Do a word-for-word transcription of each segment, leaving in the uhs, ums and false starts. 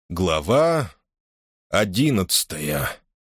Глава одиннадцатая.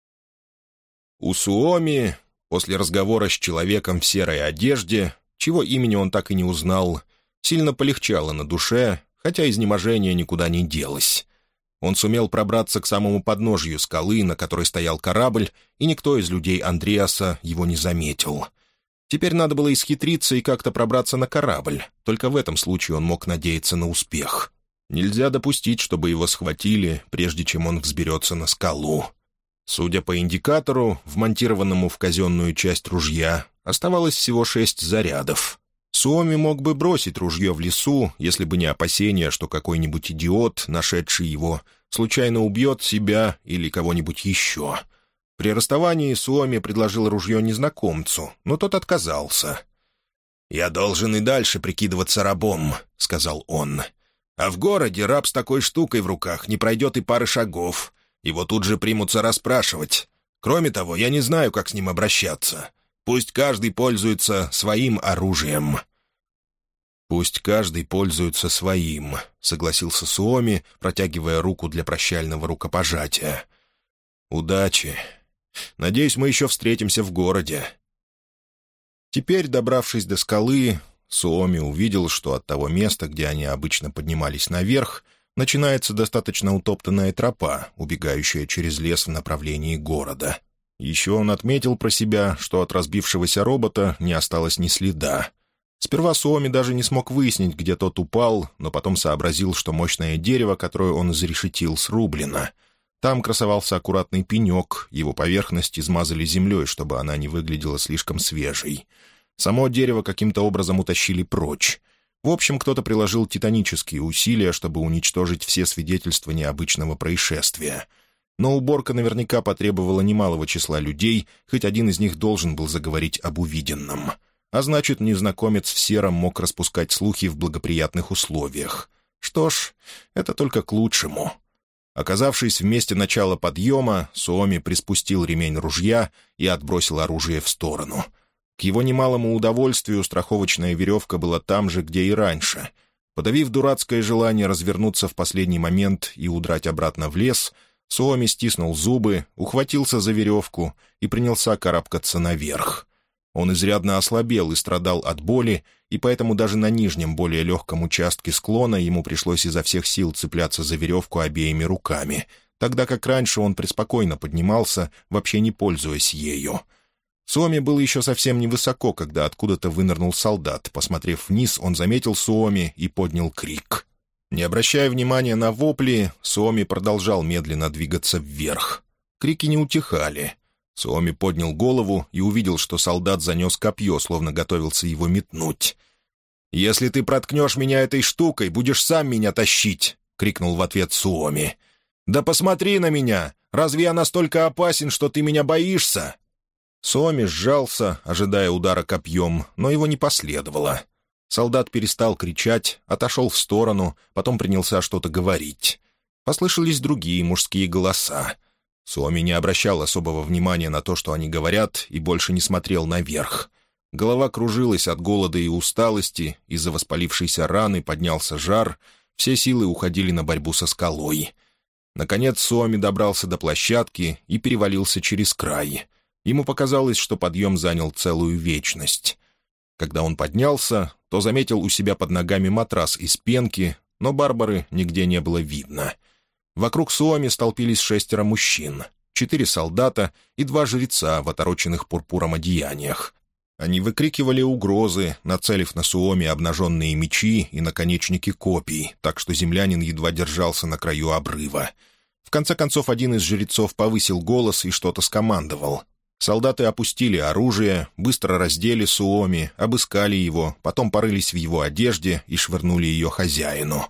У Суоми, после разговора с человеком в серой одежде, чего имени он так и не узнал, сильно полегчало на душе, хотя изнеможение никуда не делось. Он сумел пробраться к самому подножью скалы, на которой стоял корабль, и никто из людей Андреаса его не заметил. Теперь надо было исхитриться и как-то пробраться на корабль, только в этом случае он мог надеяться на успех. Нельзя допустить, чтобы его схватили, прежде чем он взберется на скалу. Судя по индикатору, вмонтированному в казенную часть ружья, оставалось всего шесть зарядов. Суоми мог бы бросить ружье в лесу, если бы не опасения, что какой-нибудь идиот, нашедший его, случайно убьет себя или кого-нибудь еще. При расставании Суоми предложил ружье незнакомцу, но тот отказался. «Я должен и дальше прикидываться рабом», — сказал он. «А в городе раб с такой штукой в руках не пройдет и пары шагов. Его тут же примутся расспрашивать. Кроме того, я не знаю, как с ним обращаться. Пусть каждый пользуется своим оружием». «Пусть каждый пользуется своим», — согласился Суоми, протягивая руку для прощального рукопожатия. «Удачи. Надеюсь, мы еще встретимся в городе». Теперь, добравшись до скалы, Суоми увидел, что от того места, где они обычно поднимались наверх, начинается достаточно утоптанная тропа, убегающая через лес в направлении города. Еще он отметил про себя, что от разбившегося робота не осталось ни следа. Сперва Суоми даже не смог выяснить, где тот упал, но потом сообразил, что мощное дерево, которое он изрешетил, срублено. Там красовался аккуратный пенек, его поверхность измазали землей, чтобы она не выглядела слишком свежей. Само дерево каким-то образом утащили прочь. В общем, кто-то приложил титанические усилия, чтобы уничтожить все свидетельства необычного происшествия. Но уборка наверняка потребовала немалого числа людей, хоть один из них должен был заговорить об увиденном. А значит, незнакомец в сером мог распускать слухи в благоприятных условиях. Что ж, это только к лучшему. Оказавшись в месте начала подъема, Суоми приспустил ремень ружья и отбросил оружие в сторону. К его немалому удовольствию страховочная веревка была там же, где и раньше. Подавив дурацкое желание развернуться в последний момент и удрать обратно в лес, Суоми стиснул зубы, ухватился за веревку и принялся карабкаться наверх. Он изрядно ослабел и страдал от боли, и поэтому даже на нижнем, более легком участке склона ему пришлось изо всех сил цепляться за веревку обеими руками, тогда как раньше он преспокойно поднимался, вообще не пользуясь ею. Суоми был еще совсем невысоко, когда откуда-то вынырнул солдат. Посмотрев вниз, он заметил Суоми и поднял крик. Не обращая внимания на вопли, Суоми продолжал медленно двигаться вверх. Крики не утихали. Суоми поднял голову и увидел, что солдат занес копье, словно готовился его метнуть. «Если ты проткнешь меня этой штукой, будешь сам меня тащить!» — крикнул в ответ Суоми. «Да посмотри на меня! Разве я настолько опасен, что ты меня боишься?» Суоми сжался, ожидая удара копьем, но его не последовало. Солдат перестал кричать, отошел в сторону, потом принялся что-то говорить. Послышались другие мужские голоса. Суоми не обращал особого внимания на то, что они говорят, и больше не смотрел наверх. Голова кружилась от голода и усталости, из-за воспалившейся раны поднялся жар, все силы уходили на борьбу со скалой. Наконец Суоми добрался до площадки и перевалился через край. Ему показалось, что подъем занял целую вечность. Когда он поднялся, то заметил у себя под ногами матрас из пенки, но Барбары нигде не было видно. Вокруг Суоми столпились шестеро мужчин, четыре солдата и два жреца в отороченных пурпуром одеяниях. Они выкрикивали угрозы, нацелив на Суоми обнаженные мечи и наконечники копий, так что землянин едва держался на краю обрыва. В конце концов, один из жрецов повысил голос и что-то скомандовал. Солдаты опустили оружие, быстро раздели Суоми, обыскали его, потом порылись в его одежде и швырнули ее хозяину.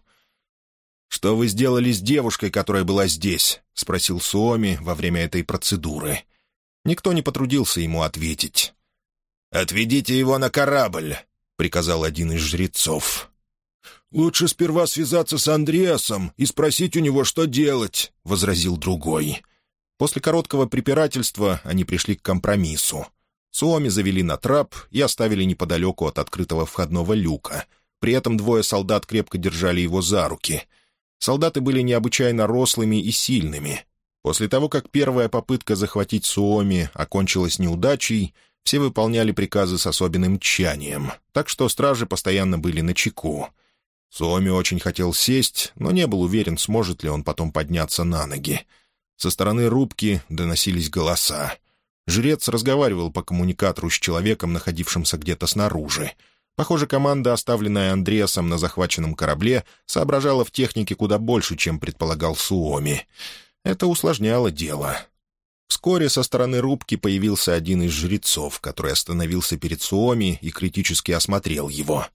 «Что вы сделали с девушкой, которая была здесь?» — спросил Суоми во время этой процедуры. Никто не потрудился ему ответить. «Отведите его на корабль», — приказал один из жрецов. «Лучше сперва связаться с Андреасом и спросить у него, что делать», — возразил другой. После короткого препирательства они пришли к компромиссу. Суоми завели на трап и оставили неподалеку от открытого входного люка. При этом двое солдат крепко держали его за руки. Солдаты были необычайно рослыми и сильными. После того, как первая попытка захватить Суоми окончилась неудачей, все выполняли приказы с особенным тщанием, так что стражи постоянно были начеку. Суоми очень хотел сесть, но не был уверен, сможет ли он потом подняться на ноги. Со стороны рубки доносились голоса. Жрец разговаривал по коммуникатору с человеком, находившимся где-то снаружи. Похоже, команда, оставленная Андреасом на захваченном корабле, соображала в технике куда больше, чем предполагал Суоми. Это усложняло дело. Вскоре со стороны рубки появился один из жрецов, который остановился перед Суоми и критически осмотрел его.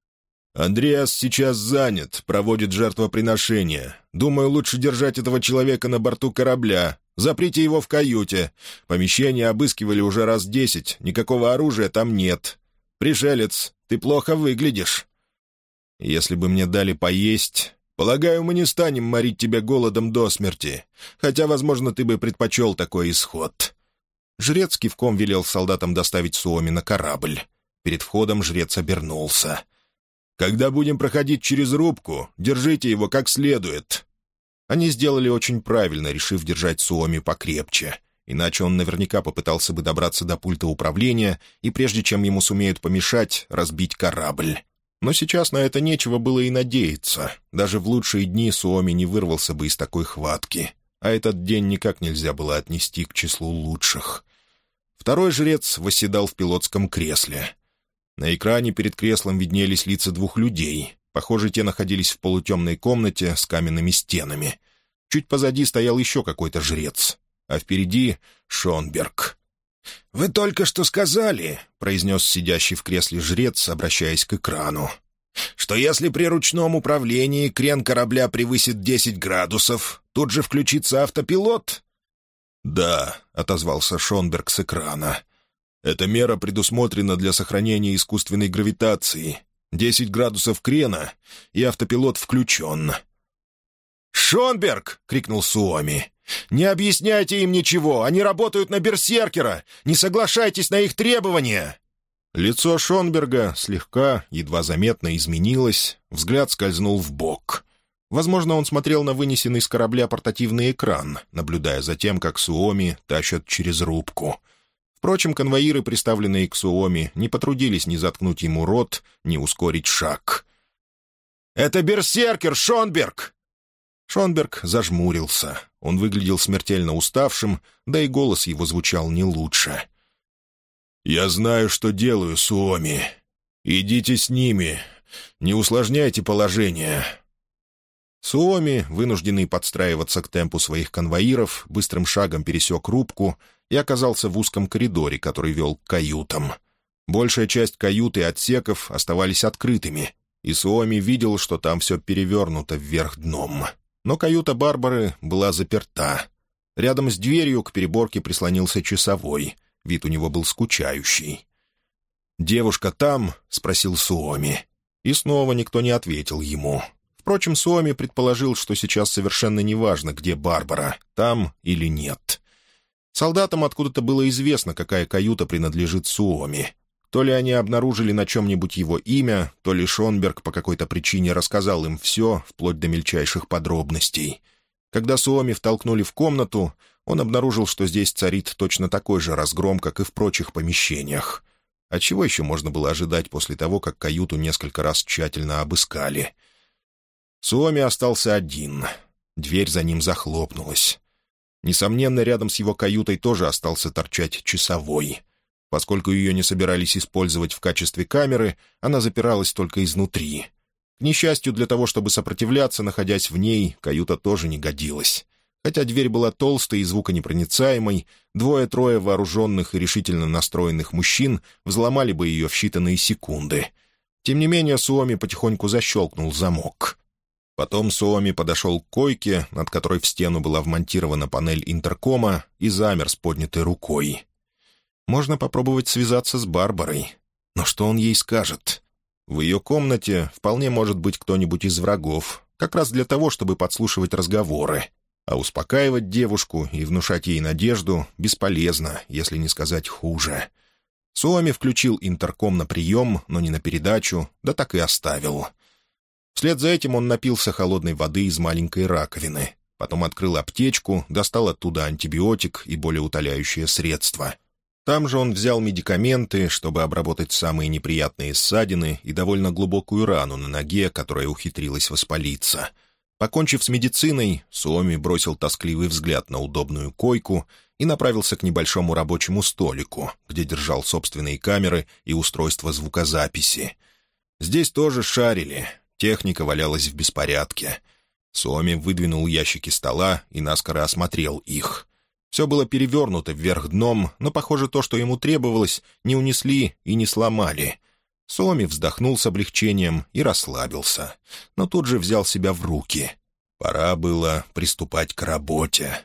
«Андреас сейчас занят, проводит жертвоприношение. Думаю, лучше держать этого человека на борту корабля. Заприте его в каюте. Помещение обыскивали уже раз десять, никакого оружия там нет. Пришелец, ты плохо выглядишь. Если бы мне дали поесть... Полагаю, мы не станем морить тебя голодом до смерти, хотя, возможно, ты бы предпочел такой исход». Жрец кивком велел солдатам доставить Суоми на корабль. Перед входом жрец обернулся. «Когда будем проходить через рубку, держите его как следует». Они сделали очень правильно, решив держать Суоми покрепче, иначе он наверняка попытался бы добраться до пульта управления и, прежде чем ему сумеют помешать, разбить корабль. Но сейчас на это нечего было и надеяться. Даже в лучшие дни Суоми не вырвался бы из такой хватки, а этот день никак нельзя было отнести к числу лучших. Второй жрец восседал в пилотском кресле. На экране перед креслом виднелись лица двух людей. Похоже, те находились в полутемной комнате с каменными стенами. Чуть позади стоял еще какой-то жрец, а впереди — Шонберг. «Вы только что сказали», — произнес сидящий в кресле жрец, обращаясь к экрану, «что если при ручном управлении крен корабля превысит десять градусов, тут же включится автопилот?» «Да», — отозвался Шонберг с экрана. «Эта мера предусмотрена для сохранения искусственной гравитации. Десять градусов крена, и автопилот включен». «Шонберг!» — крикнул Суоми. «Не объясняйте им ничего! Они работают на берсеркера! Не соглашайтесь на их требования!» Лицо Шонберга слегка, едва заметно изменилось, взгляд скользнул вбок. Возможно, он смотрел на вынесенный с корабля портативный экран, наблюдая за тем, как Суоми тащат через рубку. Впрочем, конвоиры, приставленные к Суоми, не потрудились ни заткнуть ему рот, ни ускорить шаг. «Это берсеркер, Шонберг!» Шонберг зажмурился. Он выглядел смертельно уставшим, да и голос его звучал не лучше. «Я знаю, что делаю, Суоми. Идите с ними. Не усложняйте положение». Суоми, вынужденный подстраиваться к темпу своих конвоиров, быстрым шагом пересек рубку и оказался в узком коридоре, который вел к каютам. Большая часть кают и отсеков оставались открытыми, и Суоми видел, что там все перевернуто вверх дном. Но каюта Барбары была заперта. Рядом с дверью к переборке прислонился часовой. Вид у него был скучающий. «Девушка там?» — спросил Суоми. И снова никто не ответил ему. Впрочем, Суоми предположил, что сейчас совершенно неважно, где Барбара, там или нет. Солдатам откуда-то было известно, какая каюта принадлежит Суоми. То ли они обнаружили на чем-нибудь его имя, то ли Шонберг по какой-то причине рассказал им все, вплоть до мельчайших подробностей. Когда Суоми втолкнули в комнату, он обнаружил, что здесь царит точно такой же разгром, как и в прочих помещениях. А чего еще можно было ожидать после того, как каюту несколько раз тщательно обыскали? Суоми остался один. Дверь за ним захлопнулась. Несомненно, рядом с его каютой тоже остался торчать часовой. Поскольку ее не собирались использовать в качестве камеры, она запиралась только изнутри. К несчастью, для того, чтобы сопротивляться, находясь в ней, каюта тоже не годилась. Хотя дверь была толстой и звуконепроницаемой, двое-трое вооруженных и решительно настроенных мужчин взломали бы ее в считанные секунды. Тем не менее, Суоми потихоньку защелкнул замок. Потом Суоми подошел к койке, над которой в стену была вмонтирована панель интеркома, и замер с поднятой рукой. Можно попробовать связаться с Барбарой. Но что он ей скажет? В ее комнате вполне может быть кто-нибудь из врагов, как раз для того, чтобы подслушивать разговоры. А успокаивать девушку и внушать ей надежду бесполезно, если не сказать хуже. Суоми включил интерком на прием, но не на передачу, да так и оставил. Вслед за этим он напился холодной воды из маленькой раковины. Потом открыл аптечку, достал оттуда антибиотик и болеутоляющее средство. Там же он взял медикаменты, чтобы обработать самые неприятные ссадины и довольно глубокую рану на ноге, которая ухитрилась воспалиться. Покончив с медициной, Суоми бросил тоскливый взгляд на удобную койку и направился к небольшому рабочему столику, где держал собственные камеры и устройство звукозаписи. Здесь тоже шарили, техника валялась в беспорядке. Суоми выдвинул ящики стола и наскоро осмотрел их. Все было перевернуто вверх дном, но, похоже, то, что ему требовалось, не унесли и не сломали. Суоми вздохнул с облегчением и расслабился, но тут же взял себя в руки. Пора было приступать к работе.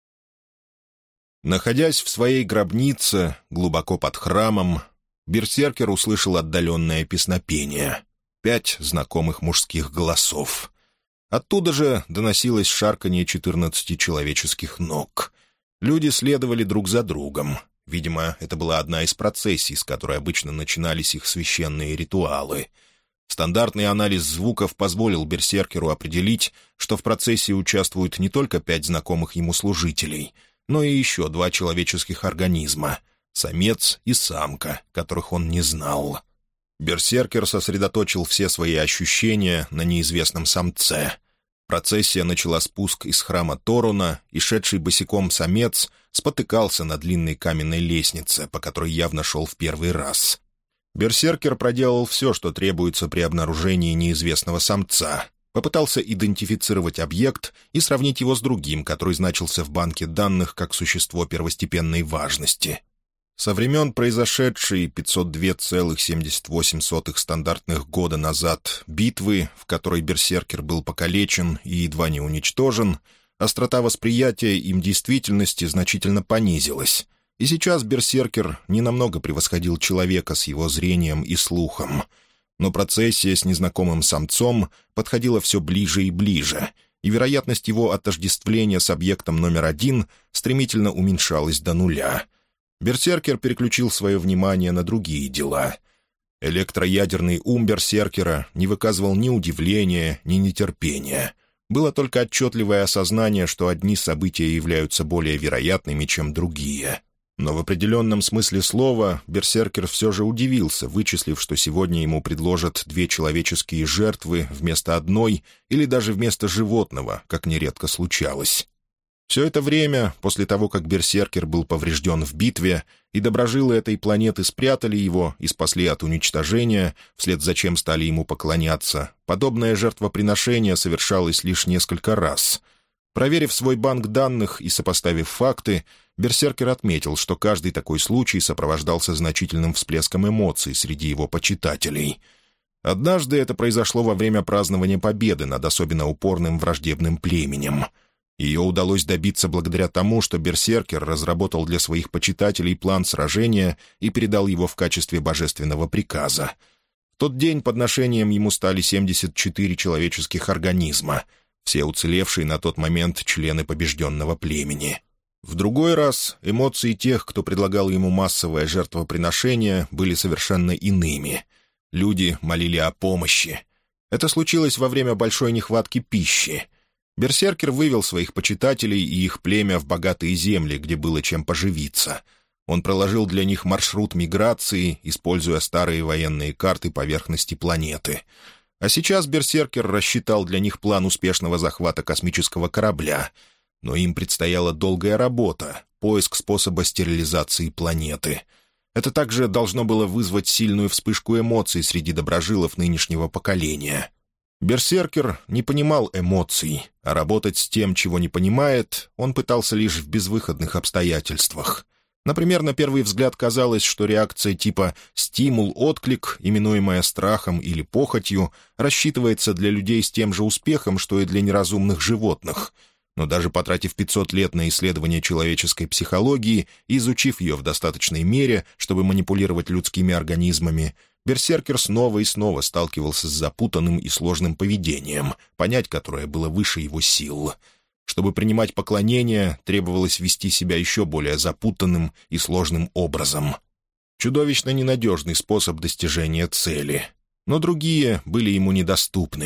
Находясь в своей гробнице, глубоко под храмом, берсеркер услышал отдаленное песнопение. Пять знакомых мужских голосов. Оттуда же доносилось шарканье четырнадцати человеческих ног. Люди следовали друг за другом. Видимо, это была одна из процессий, с которой обычно начинались их священные ритуалы. Стандартный анализ звуков позволил берсеркеру определить, что в процессии участвуют не только пять знакомых ему служителей, но и еще два человеческих организма — самец и самка, которых он не знал. Берсеркер сосредоточил все свои ощущения на неизвестном самце. Процессия начала спуск из храма Торуна, и шедший босиком самец спотыкался на длинной каменной лестнице, по которой явно шел в первый раз. Берсеркер проделал все, что требуется при обнаружении неизвестного самца. Попытался идентифицировать объект и сравнить его с другим, который значился в банке данных как существо первостепенной важности. Со времен произошедшей пятьсот два целых семьдесят восемь сотых стандартных года назад битвы, в которой берсеркер был покалечен и едва не уничтожен, острота восприятия им действительности значительно понизилась, и сейчас берсеркер ненамного превосходил человека с его зрением и слухом. Но процессия с незнакомым самцом подходила все ближе и ближе, и вероятность его отождествления с объектом номер один стремительно уменьшалась до нуля. Берсеркер переключил свое внимание на другие дела. Электроядерный ум берсеркера не выказывал ни удивления, ни нетерпения. Было только отчетливое осознание, что одни события являются более вероятными, чем другие. Но в определенном смысле слова берсеркер все же удивился, вычислив, что сегодня ему предложат две человеческие жертвы вместо одной или даже вместо животного, как нередко случалось. Все это время, после того, как берсеркер был поврежден в битве, и доброжилы этой планеты спрятали его и спасли от уничтожения, вслед за чем стали ему поклоняться, подобное жертвоприношение совершалось лишь несколько раз. Проверив свой банк данных и сопоставив факты, берсеркер отметил, что каждый такой случай сопровождался значительным всплеском эмоций среди его почитателей. Однажды это произошло во время празднования победы над особенно упорным враждебным племенем. Ее удалось добиться благодаря тому, что берсеркер разработал для своих почитателей план сражения и передал его в качестве божественного приказа. В тот день подношением ему стали семьдесят четыре человеческих организма, все уцелевшие на тот момент члены побежденного племени. В другой раз эмоции тех, кто предлагал ему массовое жертвоприношение, были совершенно иными. Люди молили о помощи. Это случилось во время большой нехватки пищи. Берсеркер вывел своих почитателей и их племя в богатые земли, где было чем поживиться. Он проложил для них маршрут миграции, используя старые военные карты поверхности планеты. А сейчас берсеркер рассчитал для них план успешного захвата космического корабля. Но им предстояла долгая работа, поиск способа стерилизации планеты. Это также должно было вызвать сильную вспышку эмоций среди доброжилов нынешнего поколения. Берсеркер не понимал эмоций, а работать с тем, чего не понимает, он пытался лишь в безвыходных обстоятельствах. Например, на первый взгляд казалось, что реакция типа «стимул-отклик», именуемая страхом или похотью, рассчитывается для людей с тем же успехом, что и для неразумных животных. Но даже потратив пятьсот лет на исследование человеческой психологии и изучив ее в достаточной мере, чтобы манипулировать людскими организмами, берсеркер снова и снова сталкивался с запутанным и сложным поведением, понять которое было выше его сил. Чтобы принимать поклонение, требовалось вести себя еще более запутанным и сложным образом. Чудовищно ненадежный способ достижения цели. Но другие были ему недоступны.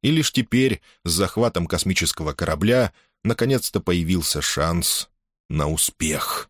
И лишь теперь, с захватом космического корабля, наконец-то появился шанс на успех.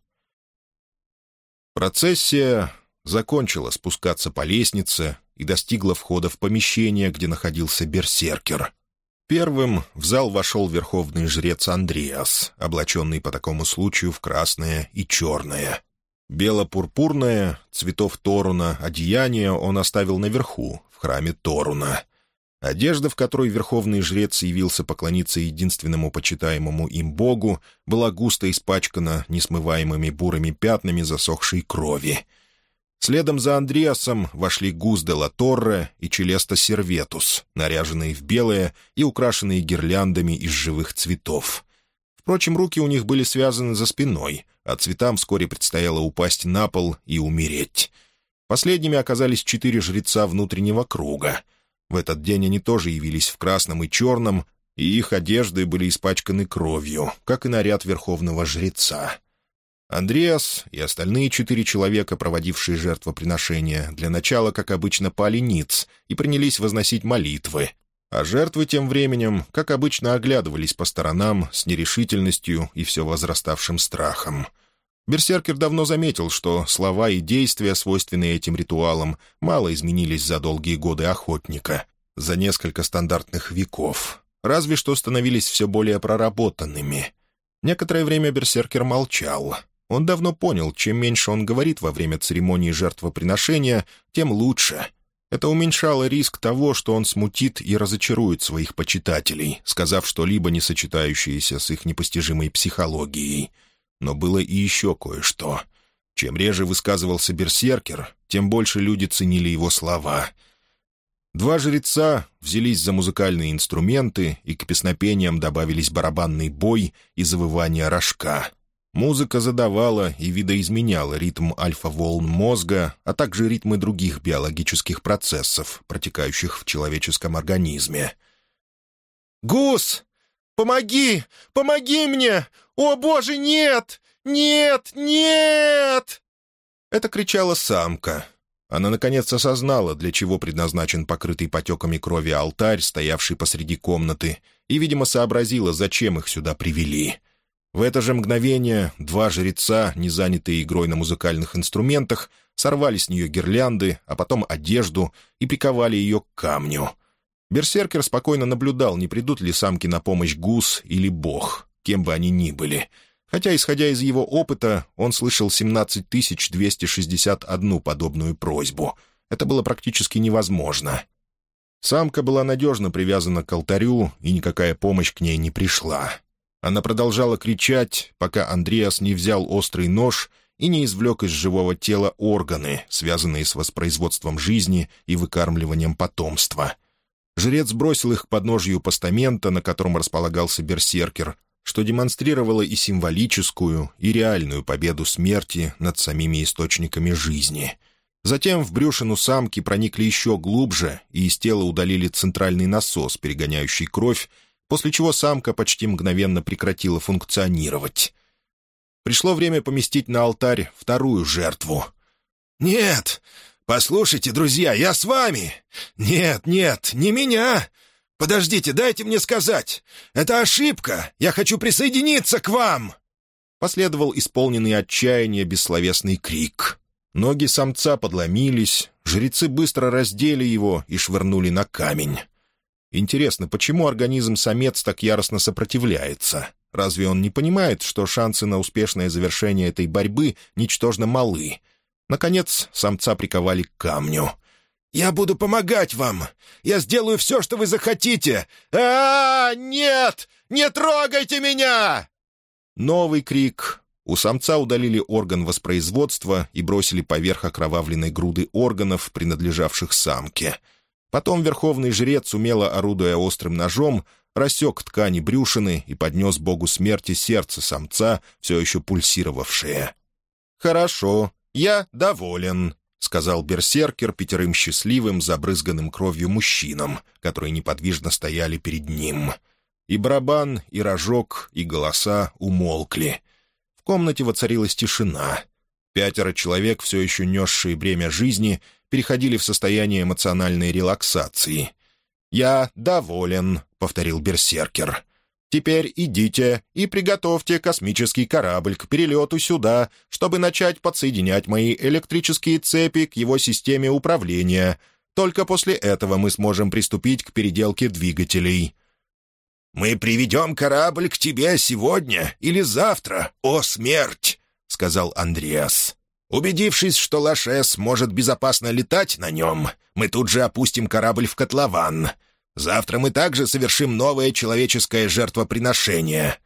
Процессия закончила спускаться по лестнице и достигла входа в помещение, где находился берсеркер. Первым в зал вошел верховный жрец Андреас, облаченный по такому случаю в красное и черное. Бело-пурпурное, цветов Торуна, одеяние он оставил наверху, в храме Торуна. Одежда, в которой верховный жрец явился поклониться единственному почитаемому им богу, была густо испачкана несмываемыми бурыми пятнами засохшей крови. Следом за Андреасом вошли Гус де ла Торре и Челеста Серветус, наряженные в белое и украшенные гирляндами из живых цветов. Впрочем, руки у них были связаны за спиной, а цветам вскоре предстояло упасть на пол и умереть. Последними оказались четыре жреца внутреннего круга. В этот день они тоже явились в красном и черном, и их одежды были испачканы кровью, как и наряд верховного жреца. Андреас и остальные четыре человека, проводившие жертвоприношения, для начала, как обычно, пали ниц и принялись возносить молитвы, а жертвы тем временем, как обычно, оглядывались по сторонам с нерешительностью и все возраставшим страхом. Берсеркер давно заметил, что слова и действия, свойственные этим ритуалам, мало изменились за долгие годы охотника, за несколько стандартных веков, разве что становились все более проработанными. Некоторое время берсеркер молчал. Он давно понял, чем меньше он говорит во время церемонии жертвоприношения, тем лучше. Это уменьшало риск того, что он смутит и разочарует своих почитателей, сказав что-либо, не сочетающееся с их непостижимой психологией. Но было и еще кое-что. Чем реже высказывался берсеркер, тем больше люди ценили его слова. Два жреца взялись за музыкальные инструменты, и к песнопениям добавились барабанный бой и завывание рожка. Музыка задавала и видоизменяла ритм альфа-волн мозга, а также ритмы других биологических процессов, протекающих в человеческом организме. «Гус! Помоги! Помоги мне! О, Боже, нет! Нет! Нет!» Это кричала самка. Она, наконец, осознала, для чего предназначен покрытый потеками крови алтарь, стоявший посреди комнаты, и, видимо, сообразила, зачем их сюда привели. В это же мгновение два жреца, не занятые игрой на музыкальных инструментах, сорвали с нее гирлянды, а потом одежду и приковали ее к камню. Берсеркер спокойно наблюдал, не придут ли самки на помощь Гус или Бог, кем бы они ни были. Хотя, исходя из его опыта, он слышал семнадцать тысяч двести шестьдесят одну подобную просьбу. Это было практически невозможно. Самка была надежно привязана к алтарю, и никакая помощь к ней не пришла. Она продолжала кричать, пока Андреас не взял острый нож и не извлек из живого тела органы, связанные с воспроизводством жизни и выкармливанием потомства. Жрец бросил их к подножию постамента, на котором располагался берсеркер, что демонстрировало и символическую, и реальную победу смерти над самими источниками жизни. Затем в брюшину самки проникли еще глубже и из тела удалили центральный насос, перегоняющий кровь, после чего самка почти мгновенно прекратила функционировать. Пришло время поместить на алтарь вторую жертву. «Нет! Послушайте, друзья, я с вами! Нет, нет, не меня! Подождите, дайте мне сказать! Это ошибка! Я хочу присоединиться к вам!» Последовал исполненный отчаяния бессловесный крик. Ноги самца подломились, жрецы быстро раздели его и швырнули на камень. Интересно, почему организм-самец так яростно сопротивляется? Разве он не понимает, что шансы на успешное завершение этой борьбы ничтожно малы? Наконец, самца приковали к камню. «Я буду помогать вам! Я сделаю все, что вы захотите! А-а-а! Нет! Не трогайте меня!» Новый крик. У самца удалили орган воспроизводства и бросили поверх окровавленной груды органов, принадлежавших самке. Потом верховный жрец, умело орудуя острым ножом, рассек ткани брюшины и поднес богу смерти сердце самца, все еще пульсировавшее. «Хорошо, я доволен», — сказал берсеркер пятерым счастливым, забрызганным кровью мужчинам, которые неподвижно стояли перед ним. И барабан, и рожок, и голоса умолкли. В комнате воцарилась тишина. Пятеро человек, все еще несшие бремя жизни, переходили в состояние эмоциональной релаксации. «Я доволен», — повторил берсеркер. «Теперь идите и приготовьте космический корабль к перелету сюда, чтобы начать подсоединять мои электрические цепи к его системе управления. Только после этого мы сможем приступить к переделке двигателей». «Мы приведем корабль к тебе сегодня или завтра, о смерть!» — сказал Андреас. «Убедившись, что Лашес может безопасно летать на нем, мы тут же опустим корабль в котлован. Завтра мы также совершим новое человеческое жертвоприношение».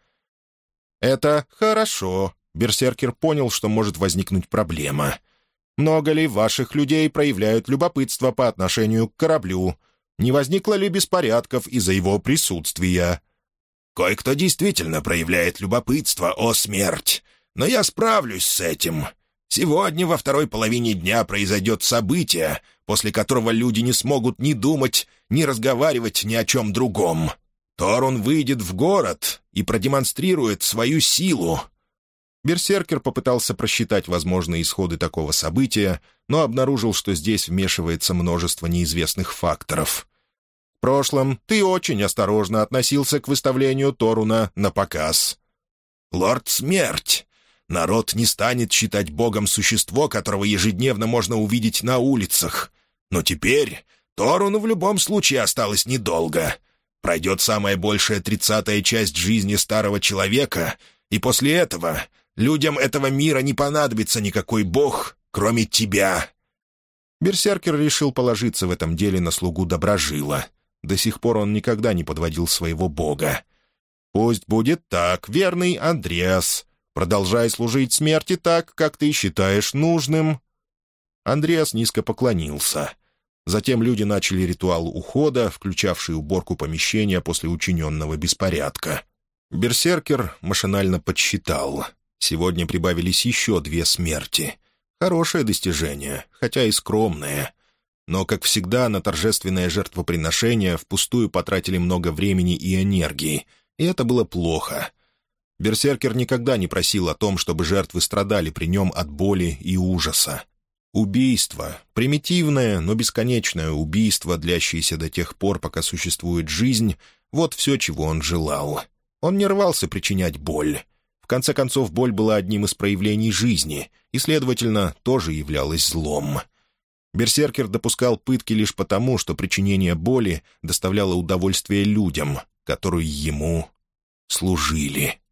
«Это хорошо». Берсеркер понял, что может возникнуть проблема. «Много ли ваших людей проявляют любопытство по отношению к кораблю? Не возникло ли беспорядков из-за его присутствия?» «Кое-кто действительно проявляет любопытство, о смерть, но я справлюсь с этим. Сегодня во второй половине дня произойдет событие, после которого люди не смогут ни думать, ни разговаривать ни о чем другом. Торун выйдет в город и продемонстрирует свою силу». Берсеркер попытался просчитать возможные исходы такого события, но обнаружил, что здесь вмешивается множество неизвестных факторов. «В прошлом ты очень осторожно относился к выставлению Торуна на показ». «Лорд Смерть! Народ не станет считать богом существо, которого ежедневно можно увидеть на улицах. Но теперь Торуну в любом случае осталось недолго. Пройдет самая большая тридцатая часть жизни старого человека, и после этого людям этого мира не понадобится никакой бог, кроме тебя». Берсеркер решил положиться в этом деле на слугу Доброжила. До сих пор он никогда не подводил своего бога. «Пусть будет так, верный Андреас. Продолжай служить смерти так, как ты считаешь нужным». Андреас низко поклонился. Затем люди начали ритуал ухода, включавший уборку помещения после учиненного беспорядка. Берсеркер машинально подсчитал. Сегодня прибавились еще две смерти. Хорошее достижение, хотя и скромное. Но, как всегда, на торжественное жертвоприношение впустую потратили много времени и энергии, и это было плохо. Берсеркер никогда не просил о том, чтобы жертвы страдали при нем от боли и ужаса. Убийство, примитивное, но бесконечное убийство, длящееся до тех пор, пока существует жизнь, вот все, чего он желал. Он не рвался причинять боль. В конце концов, боль была одним из проявлений жизни и, следовательно, тоже являлась злом. Берсеркер допускал пытки лишь потому, что причинение боли доставляло удовольствие людям, которые ему служили.